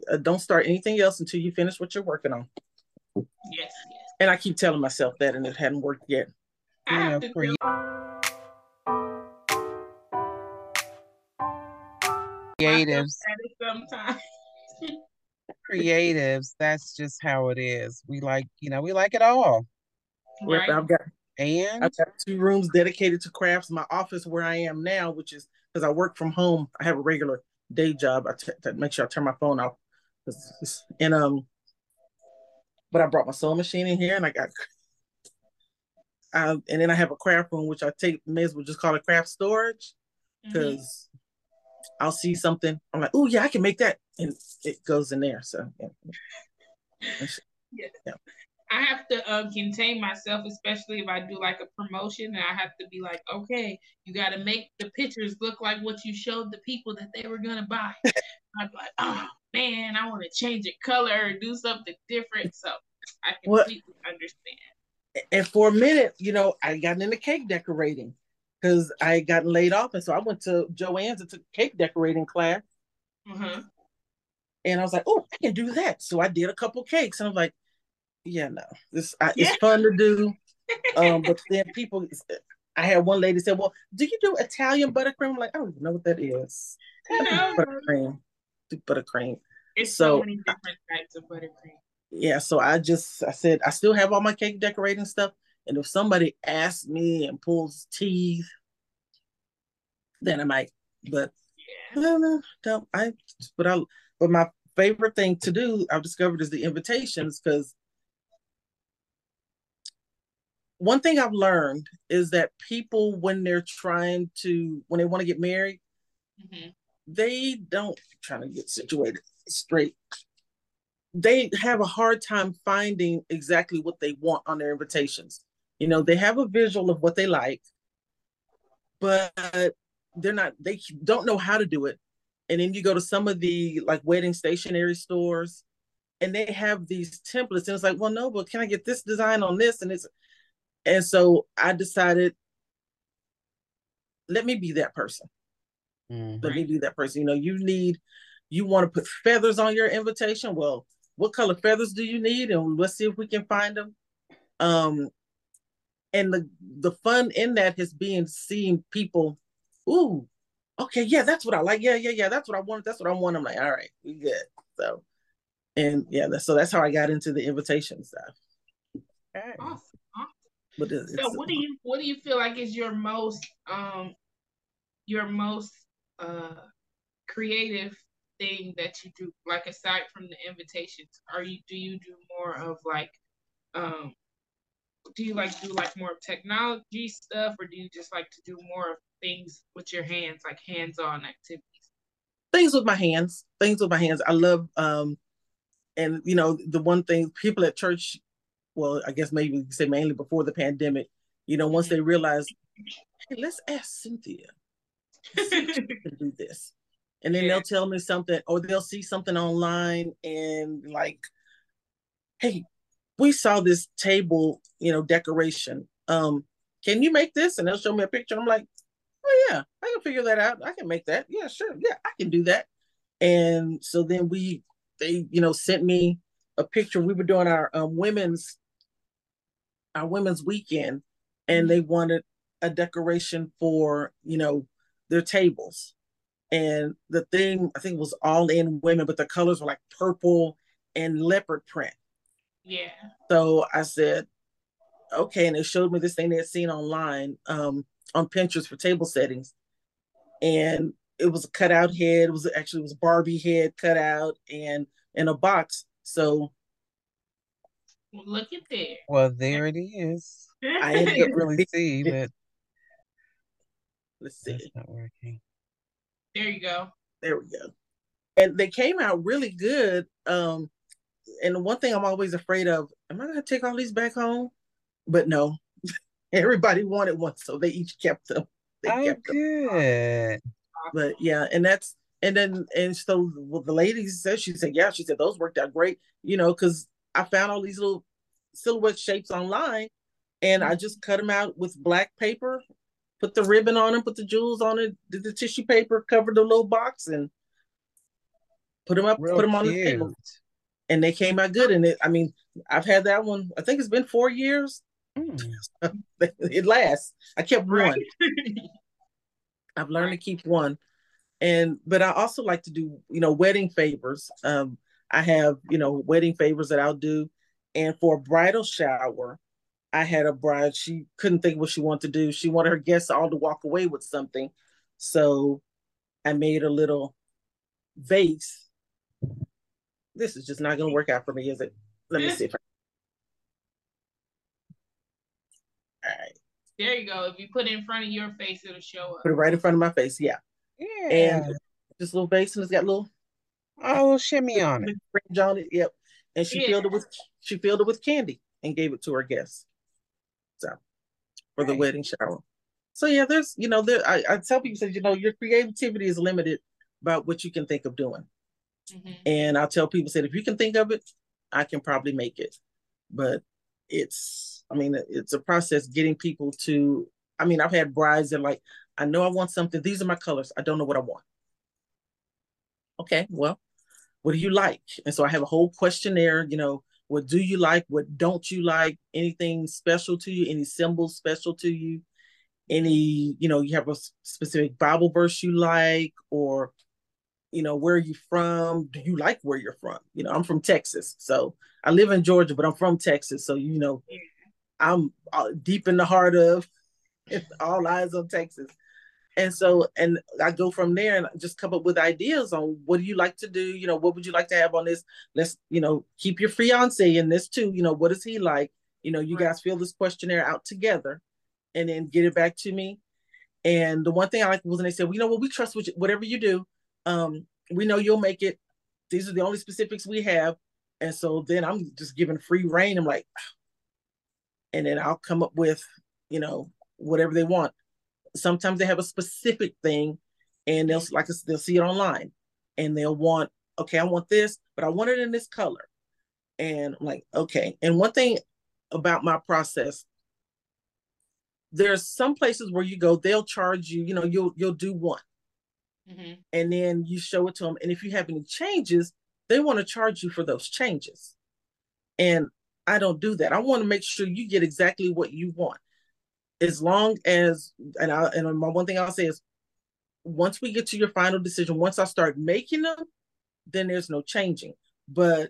don't start anything else until you finish what you're working on. Yes. And I keep telling myself that, and it hadn't worked yet. I have to tell creatives. Sometimes. Creatives, that's just how it is. We like it all. Right. Yep, I've got 2 rooms dedicated to crafts. My office where I am now, which is because I work from home, I have a regular day job. I make sure I turn my phone off. And but I brought my sewing machine in here, and and then I have a craft room, which may as well just call it craft storage, because I'll see something, I'm like, oh yeah, I can make that, and it goes in there. So yeah. I have to contain myself, especially if I do like a promotion, and I have to be like, okay, you got to make the pictures look like what you showed the people that they were gonna buy. I'm like, oh man, I want to change a color or do something different. So I completely understand. And for a minute, I got into cake decorating because I had gotten laid off, and so I went to Joann's and took a cake decorating class. And I was like, oh, I can do that. So I did a couple cakes, and I'm like, yeah, no, it's fun to do. But then I had one lady say, well, do you do Italian buttercream? I'm like, I don't even know what that is. No. Buttercream. It's so many different types of buttercream. Yeah, so I said, I still have all my cake decorating stuff. And if somebody asks me and pulls teeth, then I might. But no, but my favorite thing to do, I've discovered, is the invitations, because one thing I've learned is that people, when they want to get married, they don't try to get situated straight. They have a hard time finding exactly what they want on their invitations. They have a visual of what they like, but they don't know how to do it. And then you go to some of the like wedding stationery stores, and they have these templates, and it's like, well, no, but can I get this design on this? And so I decided, let me be that person. Let me be that person. You want to put feathers on your invitation. Well, what color feathers do you need? And let's see if we can find them. And the fun in that has been seeing people, ooh, okay, yeah, that's what I like. Yeah, that's what I want. That's what I want. I'm like, all right, we good. So, and yeah, so that's how I got into the invitation stuff. Okay. Awesome. So what do you feel like is your most creative thing that you do, like aside from the invitations? Do you do more of like do you like do like more of technology stuff, or do you just like to do more of things with your hands, like hands-on activities? Things with my hands. I love and the one thing people at church, well, I guess maybe you could say mainly before the pandemic, once they realized, hey, let's ask Cynthia to do this. And then they'll tell me something, or they'll see something online and like, hey, we saw this table, decoration. Can you make this? And they'll show me a picture. I'm like, oh yeah, I can figure that out. I can make that. Yeah, sure. Yeah, I can do that. And so then they sent me a picture. We were doing our women's weekend, and they wanted a decoration for their tables. And the thing, I think, was all in women, but the colors were like purple and leopard print. Yeah. So I said, okay. And they showed me this thing they had seen online on Pinterest for table settings. And it was a cutout head. It was Barbie head cut out and in a box. So look at there. Well, there it is. I can't really see, but let's see. It's not working. There you go. There we go. And they came out really good. And the one thing I'm always afraid of, am I going to take all these back home? But no, everybody wanted one, so they each kept them. Good. But yeah, and so the lady said, she said those worked out great, because I found all these little silhouette shapes online, and I just cut them out with black paper, put the ribbon on them, put the jewels on it, did the tissue paper, covered the little box, and put them up, Real put them on the cute. table, and they came out good. And I've had that one. I think it's been 4 years. It lasts. I kept one. I've learned to keep one, but I also like to do wedding favors. I have wedding favors that I'll do, and for a bridal shower, I had a bride. She couldn't think what she wanted to do. She wanted her guests all to walk away with something, so I made a little vase. This is just not going to work out for me, is it? Let me see if all right. There you go. If you put it in front of your face, it'll show up. Put it right in front of my face. Yeah. And this little vase, and it's got little shimmy on it. Fringe on it. Yep. And she filled it with candy and gave it to her guests. So for the wedding shower. So yeah, there's I tell people, your creativity is limited by what you can think of doing. And I'll tell people, if you can think of it, I can probably make it. But it's a process getting people to, I've had brides that like, I know I want something. These are my colors. I don't know what I want. Okay, well, what do you like? And so I have a whole questionnaire, what do you like? What don't you like? Anything special to you? Any symbols special to you? Any, you have a specific Bible verse you like, or, where are you from? Do you like where you're from? I'm from Texas. So I live in Georgia, but I'm from Texas. So, I'm deep in the heart of all eyes on Texas. And so, and I go from there and just come up with ideas on what do you like to do? What would you like to have on this? Let's, keep your fiance in this too. What is he like? You guys fill this questionnaire out together and then get it back to me. And the one thing I like was when they said, well, we trust whatever you do. We know you'll make it. These are the only specifics we have. And so then I'm just giving free reign. I'm like, and then I'll come up with, whatever they want. Sometimes they have a specific thing and they'll see it online and they'll want, okay, I want this, but I want it in this color. And I'm like, okay. And one thing about my process, there's some places where you go, they'll charge you, you'll do one. And then you show it to them. And if you have any changes, they want to charge you for those changes. And I don't do that. I want to make sure you get exactly what you want. As long as, and my one thing I'll say is, once we get to your final decision, once I start making them, then there's no changing. But,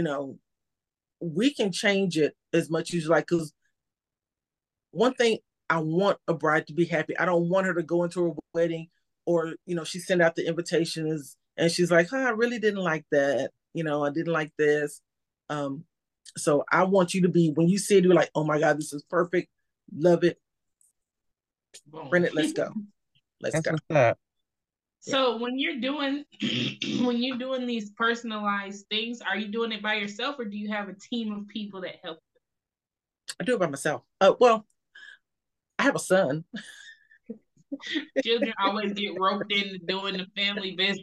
we can change it as much as you like. Because one thing, I want a bride to be happy. I don't want her to go into a wedding or, she sent out the invitations and she's like, I really didn't like that. I didn't like this. So I want you to be, when you see it, you're like, oh my God, this is perfect. Love it. Print it. Let's go. Let's go. So when you're doing these personalized things, are you doing it by yourself or do you have a team of people that help you? I do it by myself. Well, I have a son. Children always get roped into doing the family business.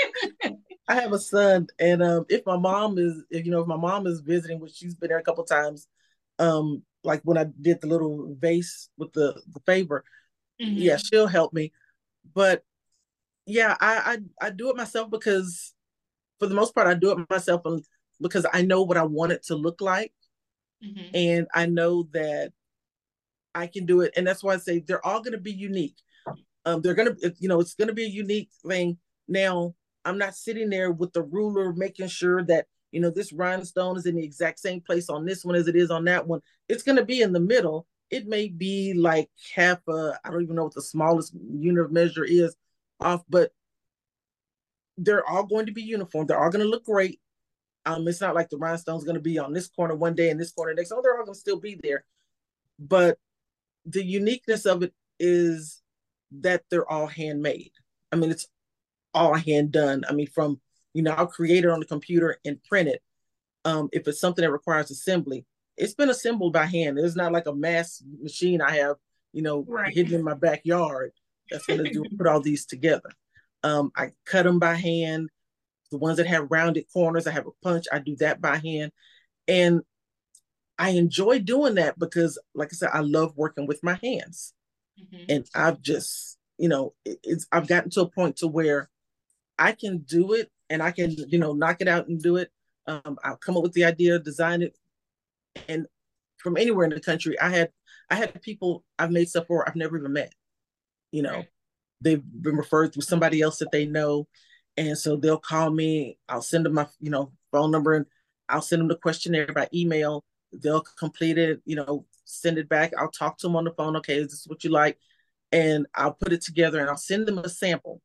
I have a son, and if my mom is visiting, which she's been there a couple of times, like when I did the little vase with the favor, yeah, she'll help me. But yeah, I do it myself because for the most part I do it myself because I know what I want it to look like, and I know that I can do it, and that's why I say they're all going to be unique. They're going to, it's going to be a unique thing. Now, I'm not sitting there with the ruler making sure that, this rhinestone is in the exact same place on this one as it is on that one. It's going to be in the middle. It may be like I don't even know what the smallest unit of measure is off, but they're all going to be uniform. They're all going to look great. It's not like the rhinestone's going to be on this corner one day and this corner next. Oh, they're all going to still be there. But the uniqueness of it is that they're all handmade. It's all hand done. From, I'll create it on the computer and print it. If it's something that requires assembly, it's been assembled by hand. It's not like a mass machine I have, hidden in my backyard that's going to put all these together. I cut them by hand. The ones that have rounded corners, I have a punch. I do that by hand. And I enjoy doing that because, like I said, I love working with my hands. And I've just, I've gotten to a point to where I can do it and I can, knock it out and do it. I'll come up with the idea, design it, and from anywhere in the country, I had people I've made stuff for I've never even met. Right. They've been referred through somebody else that they know, and so they'll call me. I'll send them my phone number, and I'll send them the questionnaire by email. They'll complete it, send it back. I'll talk to them on the phone. Okay, is this what you like? And I'll put it together, and I'll send them a sample.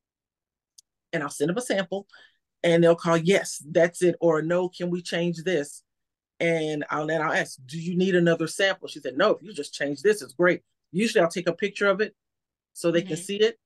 And they'll call, yes, that's it, or no, can we change this? And I'll ask, do you need another sample? She said, no, if you just change this, it's great. Usually I'll take a picture of it so they can see it,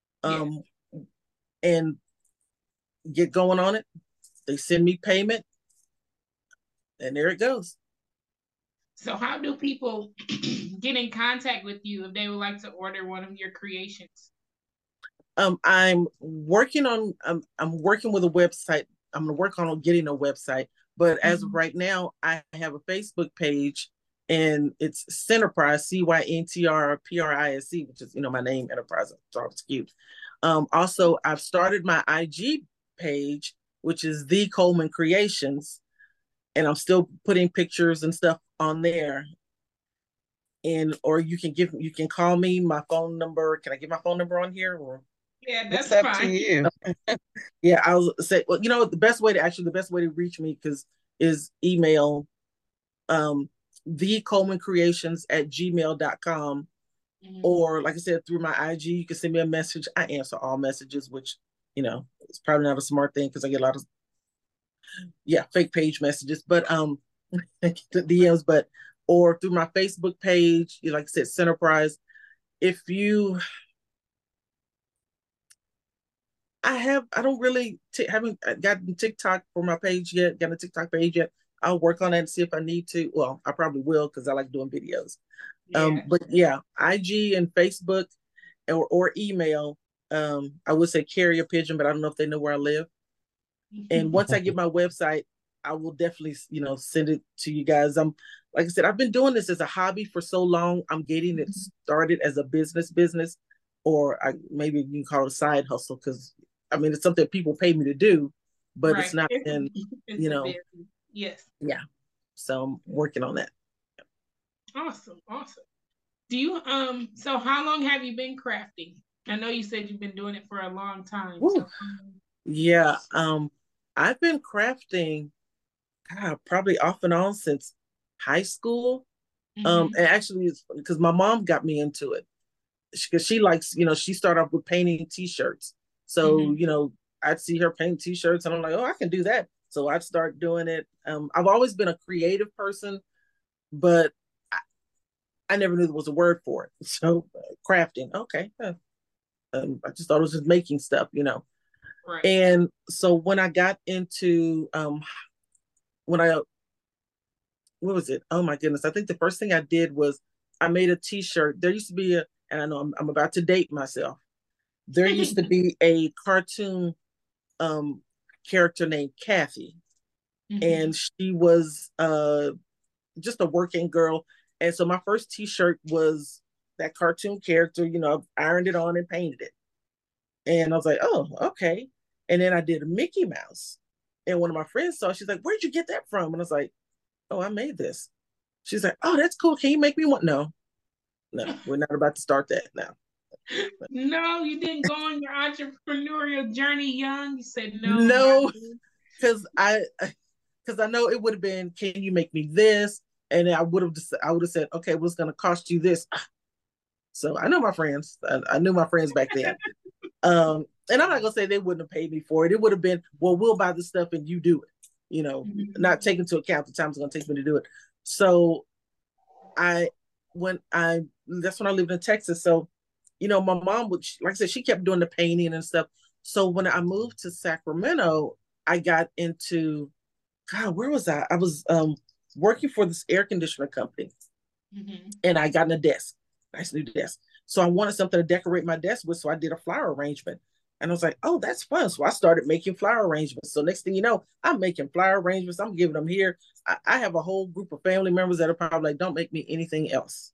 and get going on it. They send me payment, and there it goes. So how do people get in contact with you if they would like to order one of your creations? I'm working with a website. I'm going to work on getting a website, but as of right now, I have a Facebook page, and it's Centerprise, CYNTRPRISE, which is my name, Enterprise. It's cute. Also, I've started my IG page, which is The Coleman Creations, and I'm still putting pictures and stuff on there. Or you can call me. My phone number. Can I give my phone number on here? Or yeah, that's up fine. To you. Yeah, I'll say. Well, the best way to reach me is email, thecolemancreations@gmail.com, or like I said, through my IG, you can send me a message. I answer all messages, which it's probably not a smart thing because I get a lot of fake page messages, but DMs, or through my Facebook page, like I said, Centerprise. I don't really haven't gotten TikTok for my page yet. Got a TikTok page yet? I'll work on that and see if I need to. Well, I probably will because I like doing videos. Yeah. But yeah, IG and Facebook, or email. I would say carrier pigeon, but I don't know if they know where I live. And once I get my website, I will definitely, send it to you guys. Like I said, I've been doing this as a hobby for so long. I'm getting it started as a business, or maybe you can call it a side hustle, because it's something people pay me to do, but It's not in, Yes. Yeah. So I'm working on that. Awesome. Do you so how long have you been crafting? I know you said you've been doing it for a long time. So. Yeah. I've been crafting probably off and on since high school. And actually it's because my mom got me into it, because she likes, she started off with painting t-shirts. So, I'd see her paint t-shirts and I'm like, oh, I can do that. So I'd start doing it. I've always been a creative person, but I never knew there was a word for it. So crafting, okay. I just thought it was just making stuff, Right. And so when I got into, what was it? Oh my goodness. I think the first thing I did was I made a t-shirt. There used to be and I know I'm about to date myself. There used to be a cartoon character named Kathy. And she was just a working girl. And so my first t-shirt was that cartoon character, I've ironed it on and painted it. And I was like, oh, okay. And then I did a Mickey Mouse. And one of my friends saw, she's like, where'd you get that from? And I was like, oh, I made this. She's like, oh, that's cool. Can you make me one? No, we're not about to start that now. No, you didn't go on your entrepreneurial journey young. You said no. No, because I know it would have been, can you make me this? And I would have said, okay, what's going to cost you this? So I know my friends. I knew my friends back then. And I'm not gonna say they wouldn't have paid me for it. It would have been, well, we'll buy the stuff and you do it. Not taking into account the time it's gonna take me to do it. So that's when I lived in Texas. So, my mom would, like I said, she kept doing the painting and stuff. So when I moved to Sacramento, I got into, God, where was I? I was working for this air conditioner company, and I got a desk, nice new desk. So I wanted something to decorate my desk with, so I did a flower arrangement. And I was like, oh, that's fun. So I started making flower arrangements. So next thing you know, I'm making flower arrangements. I'm giving them here. I have a whole group of family members that are probably like, don't make me anything else.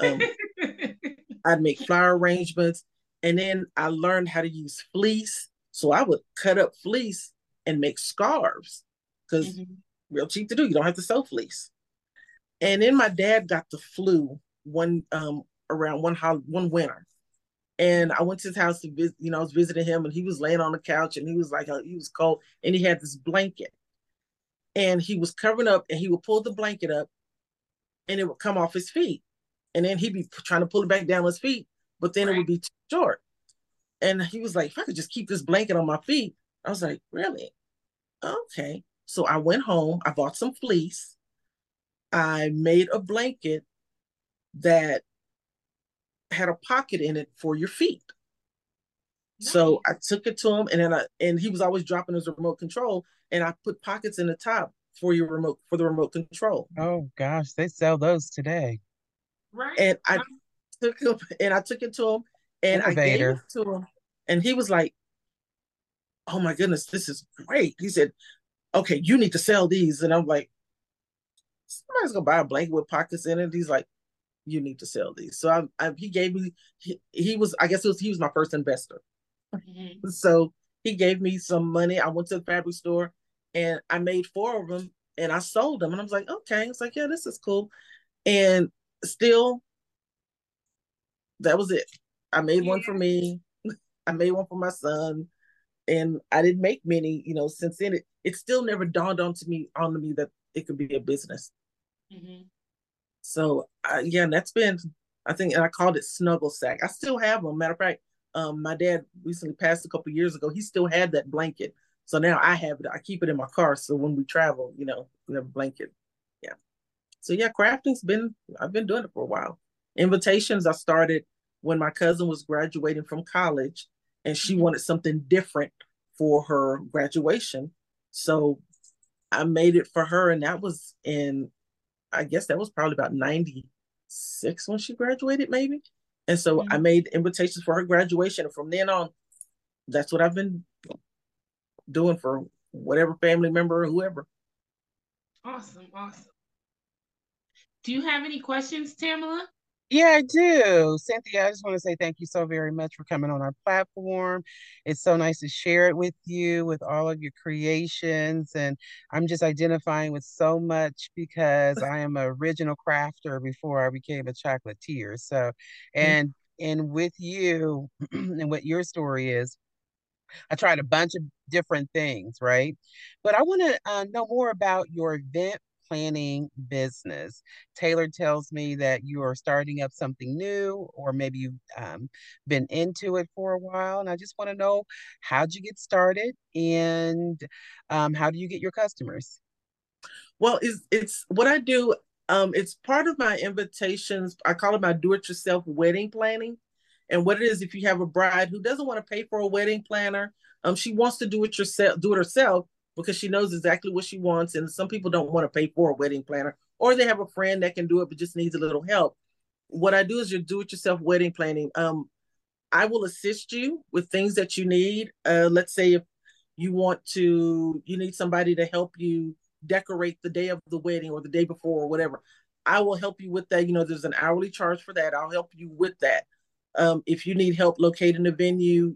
I'd make flower arrangements. And then I learned how to use fleece. So I would cut up fleece and make scarves because real cheap to do. You don't have to sew fleece. And then my dad got the flu around one winter. And I went to his house to visit, I was visiting him, and he was laying on the couch, and he was like, he was cold, and he had this blanket, and he was covering up, and he would pull the blanket up, and it would come off his feet, and then he'd be trying to pull it back down his feet, but then it would be too short. And he was like, if I could just keep this blanket on my feet. I was like, really? Okay. So I went home, I bought some fleece, I made a blanket that had a pocket in it for your feet. Nice. So I took it to him, and he was always dropping his remote control, and I put pockets in the top for the remote control. Oh gosh, they sell those today. Right. And I took it to him, and Innovator. I gave it to him, and he was like, "Oh my goodness, this is great." He said, "Okay, you need to sell these." And I'm like, "Somebody's gonna buy a blanket with pockets in it?" He's like, "You need to sell these." So he gave me, he was my first investor. Mm-hmm. So he gave me some money. I went to the fabric store, and I made 4 of them, and I sold them. And I was like, okay. It's like, yeah, this is cool. And still, that was it. I made one for me. I made one for my son, and I didn't make many. Since then, it still never dawned on me that it could be a business. Mm-hmm. So yeah, that's been, I think, and I called it Snuggle Sack. I still have them. Matter of fact, my dad recently passed a couple of years ago. He still had that blanket. So now I have it. I keep it in my car. So when we travel, we have a blanket. Yeah. So yeah, I've been doing it for a while. Invitations, I started when my cousin was graduating from college, and she wanted something different for her graduation. So I made it for her, and I guess that was probably about 96 when she graduated, maybe. And so I made invitations for her graduation. And from then on, that's what I've been doing for whatever family member or whoever. Awesome. Do you have any questions, Tamala? Yeah, I do. Cynthia, I just want to say thank you so very much for coming on our platform. It's so nice to share it with you, with all of your creations. And I'm just identifying with so much because I am an original crafter before I became a chocolatier. So, and with you and what your story is, I tried a bunch of different things, right? But I want to know more about your event planning business. Taylor tells me that you are starting up something new, or maybe you've been into it for a while. And I just want to know, how'd you get started, and how do you get your customers? Well, it's what I do. It's part of my invitations. I call it my do-it-yourself wedding planning. And what it is, if you have a bride who doesn't want to pay for a wedding planner, she wants to do it herself because she knows exactly what she wants. And some people don't want to pay for a wedding planner, or they have a friend that can do it but just needs a little help. What I do is your do-it-yourself wedding planning. I will assist you with things that you need. Let's say if you need somebody to help you decorate the day of the wedding or the day before or whatever. I will help you with that. There's an hourly charge for that. I'll help you with that. If you need help locating the venue,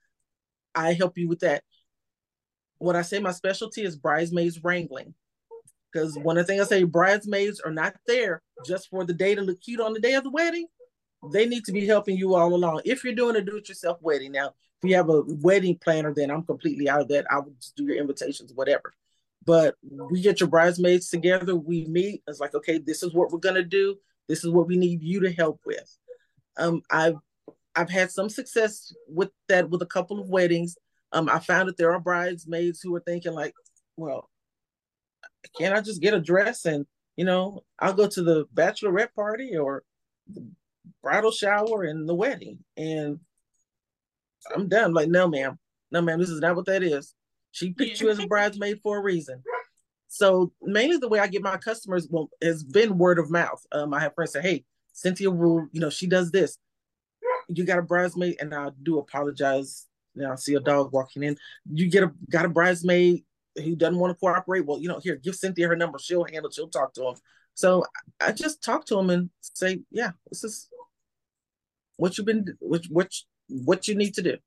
I help you with that. What I say my specialty is bridesmaids wrangling. Because one of the things I say, bridesmaids are not there just for the day to look cute on the day of the wedding. They need to be helping you all along. If you're doing a do-it-yourself wedding, now, if you have a wedding planner, then I'm completely out of that. I will just do your invitations, whatever. But we get your bridesmaids together. We meet. It's like, okay, this is what we're going to do. This is what we need you to help with. I've had some success with that with a couple of weddings. I found that there are bridesmaids who are thinking like, well, can't I just get a dress and, I'll go to the bachelorette party or the bridal shower and the wedding and I'm done. Like, no, ma'am. No, ma'am, this is not what that is. She picked you as a bridesmaid for a reason. So mainly the way I get my customers, has been word of mouth. I have friends say, hey, Cynthia will, she does this. You got a bridesmaid, and I do apologize. Now I see a dog walking in. You got a bridesmaid who doesn't want to cooperate. Well, here, give Cynthia her number. She'll talk to him. So I just talk to him and say, yeah, this is what you've been, what you need to do.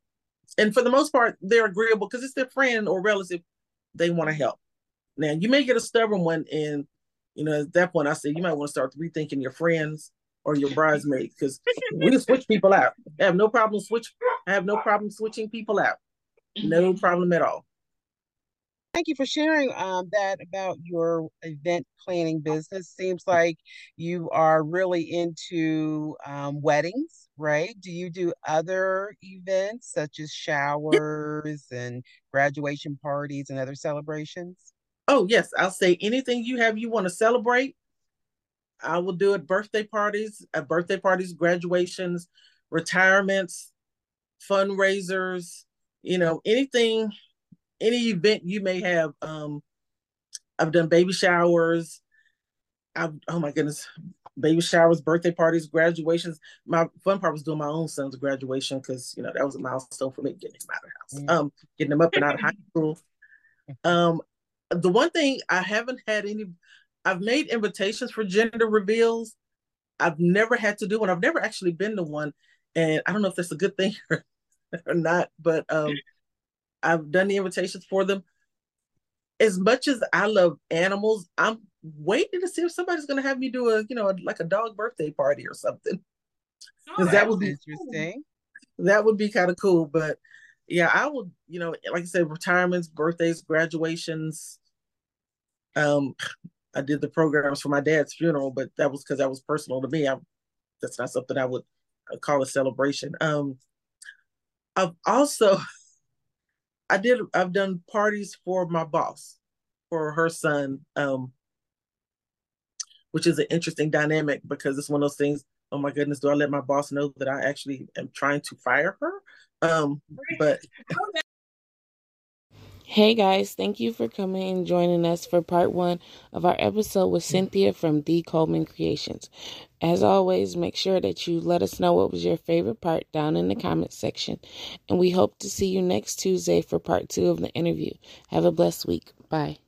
And for the most part, they're agreeable because it's their friend or relative. They want to help. Now, you may get a stubborn one, and at that point, I say you might want to start rethinking your friends or your bridesmaids, because we can switch people out. I have no problem switching people out. No problem at all. Thank you for sharing that about your event planning business. Seems like you are really into weddings, right? Do you do other events such as showers and graduation parties and other celebrations? Oh, yes. I'll say anything you want to celebrate, I will do it. Birthday parties, graduations, retirements, fundraisers, anything, any event you may have. I've done baby showers. Oh my goodness, baby showers, birthday parties, graduations. My fun part was doing my own son's graduation, because that was a milestone for me, getting him out of the house, getting him up and out of high school. The one thing I haven't had I've made invitations for gender reveals. I've never had to do one. I've never actually been to one, and I don't know if that's a good thing or not. But I've done the invitations for them. As much as I love animals, I'm waiting to see if somebody's going to have me do like a dog birthday party or something. Because that would be interesting. Cool. That would be kind of cool. But yeah, I would, like I said, retirements, birthdays, graduations. I did the programs for my dad's funeral, but that was because that was personal to me. That's not something I would call a celebration. I've also I've done parties for my boss, for her son, which is an interesting dynamic, because it's one of those things. Oh my goodness, do I let my boss know that I actually am trying to fire her? But hey guys, thank you for coming and joining us for part 1 of our episode with Cynthia from D. Coleman Creations. As always, make sure that you let us know what was your favorite part down in the comments section. And we hope to see you next Tuesday for part 2 of the interview. Have a blessed week. Bye.